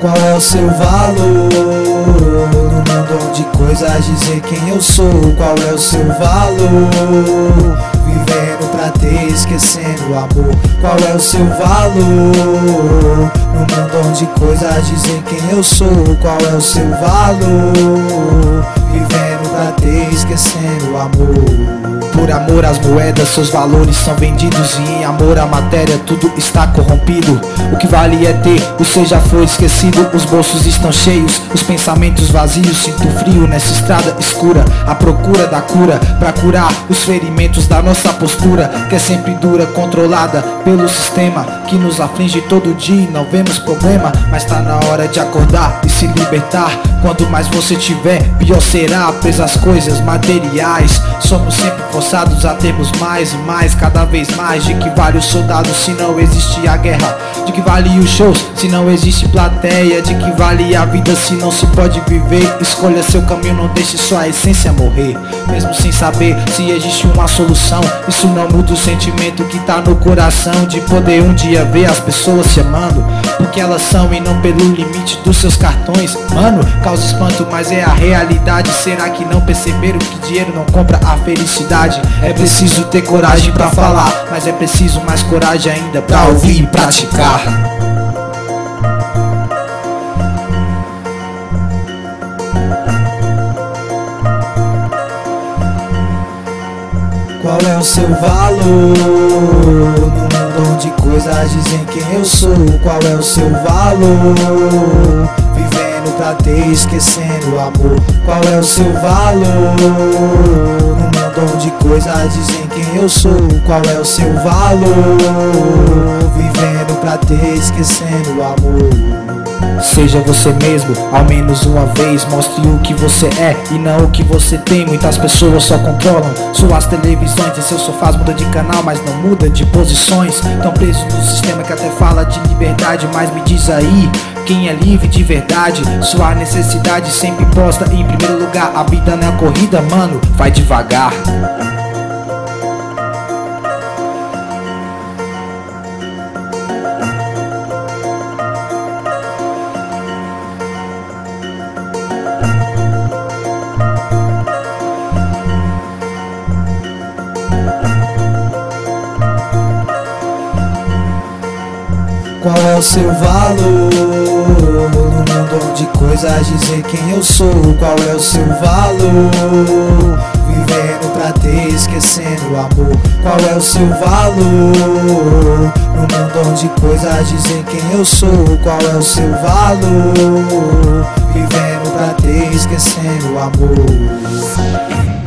Qual é o seu valor? No mundo de coisas dizer quem eu sou. Qual é o seu valor? Vivendo pra ter, esquecendo o amor. Qual é o seu valor? No mundo de coisas dizer quem eu sou. Qual é o seu valor? Vivendo pra ter, esquecendo o amor. Por amor às moedas, seus valores são vendidos. E em amor à matéria, tudo está corrompido. O que vale é ter, o ser já foi esquecido. Os bolsos estão cheios, os pensamentos vazios. Sinto frio nessa estrada escura, à procura da cura, pra curar os ferimentos da nossa postura, que é sempre dura, controlada pelo sistema que nos aflige todo dia e não vemos problema. Mas tá na hora de acordar e se libertar. Quanto mais você tiver, pior será. Preso às coisas materiais, somos sempre forçados a termos mais e mais, cada vez mais. De que vale os soldados se não existe a guerra? De que vale os shows se não existe plateia? De que vale a vida se não se pode viver? Escolha seu caminho, não deixe sua essência morrer. Mesmo sem saber se existe uma solução, isso não muda o sentimento que tá no coração, de poder um dia ver as pessoas se amando porque elas são e não pelo limite dos seus cartões. Mano, causa espanto, mas é a realidade. Será que não perceberam que dinheiro não compra a felicidade? É preciso ter coragem pra falar, mas é preciso mais coragem ainda pra ouvir e praticar. Qual é o seu valor? No mundo onde coisas dizem quem eu sou. Qual é o seu valor? Vivendo pra ter, esquecendo o amor. Qual é o seu valor? No mundo onde coisas dizem quem eu sou. Qual é o seu valor? Vivendo pra ter, esquecendo o amor. Seja você mesmo, ao menos uma vez. Mostre o que você é e não o que você tem. Muitas pessoas só controlam suas televisões. Em seus sofás muda de canal, mas não muda de posições. Tão presos no sistema que até fala de liberdade. Mas me diz aí, quem é livre de verdade? Sua necessidade sempre posta em primeiro lugar. A vida não é corrida, mano, vai devagar. Qual é o seu valor? No mundo onde coisas dizer quem eu sou. Qual é o seu valor? Vivendo pra ter, esquecendo o amor. Qual é o seu valor? No mundo onde coisas dizem quem eu sou. Qual é o seu valor? Vivendo pra ter, esquecendo o amor.